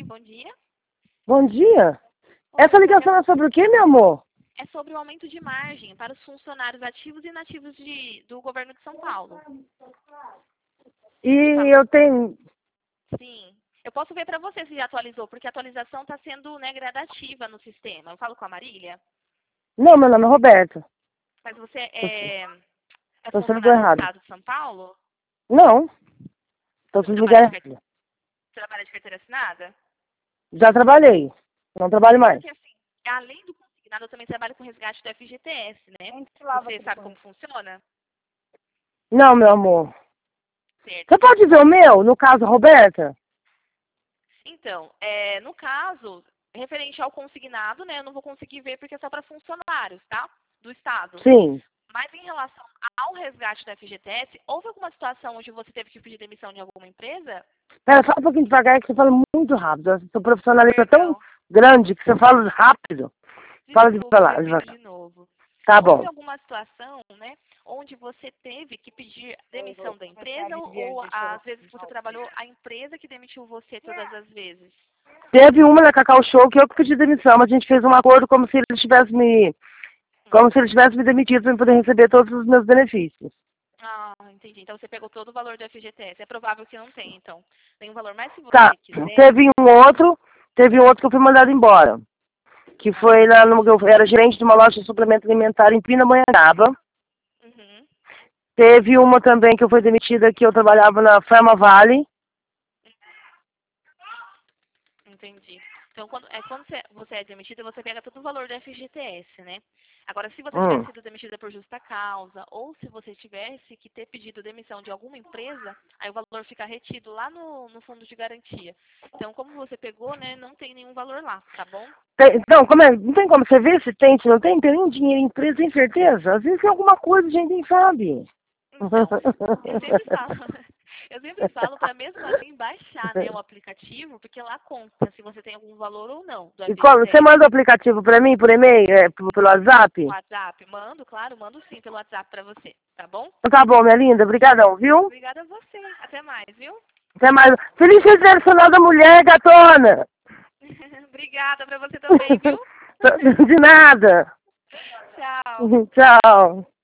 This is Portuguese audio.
Bom dia. Bom dia. Essa ligação é sobre o que, meu amor? É sobre o aumento de margem para os funcionários ativos e inativos do governo de São Paulo. E eu tenho... Sim. Eu posso ver para você se já atualizou, porque a atualização está sendo, né, gradativa no sistema. Eu falo com a Marília, Não, meu nome é Roberto. mas você é Você ligou funcionário do errado. Estado de São Paulo? Não. Então Você vocês ligaram errado. trabalha de carteira assinada? Já trabalhei. Não trabalho mais. Porque, assim, além do consignado, eu também trabalho com resgate do FGTS, né? Você sabe como funciona? Não, meu amor. Certo. Você pode ver o meu, no caso, Roberta? Então, no caso, referente ao consignado, né, eu não vou conseguir ver porque é só para funcionários, tá? Do Estado. Sim. Mas em relação ao resgate do FGTS, houve alguma situação onde você teve que pedir demissão de alguma empresa? Pera, fala um pouquinho devagar que você fala muito rápido. Seu profissionalismo é tão Perdão, grande que você fala rápido. Fala desculpa, eu devagar, repito devagar. de novo. Tá Houve bom. alguma situação, né, onde você teve que pedir demissão da empresa ou às vezes que você trabalhou a empresa que demitiu você todas as vezes? Teve uma na Cacau Show que eu que pedi demissão, mas a gente fez um acordo como se eles tivessem me... Como se eles tivessem me demitido para eu poder receber todos os meus benefícios. Ah, entendi. Então você pegou todo o valor do FGTS. É provável que não tenha, então. Tem um valor, mas se Tá. você quiser... Teve um outro que eu fui mandado embora. Que foi lá no... Eu era gerente de uma loja de suplemento alimentar em Pindamonhangaba. Uhum, Teve uma também que eu fui demitida que eu trabalhava na Farma Valley. entendi. Então, quando você é demitida, você pega todo o valor do FGTS, né? Agora, se você tivesse Hum. sido demitida por justa causa, ou se você tivesse que ter pedido demissão de alguma empresa, aí o valor fica retido lá no fundo de garantia. Então, como você pegou, né, não tem nenhum valor lá, tá bom? Então, não tem como você ver se tem, se não tem? Tem nenhum dinheiro em empresa, tem certeza? Às vezes tem alguma coisa, a gente nem sabe. Então, eu sempre falo, eu sempre falo para mesmo assim baixar, né, o aplicativo, porque lá conta se você tem algum valor ou não do E você FGTS. manda o aplicativo para mim, por e-mail, pelo WhatsApp? WhatsApp, mando, claro, mando sim pelo WhatsApp para você, tá bom? Então tá bom, minha linda. Obrigadão, viu? Obrigada a você. Até mais, viu? Até mais. Feliz Dia Internacional da Mulher, gatona! Obrigada para você também, viu? De nada. Tchau. Tchau.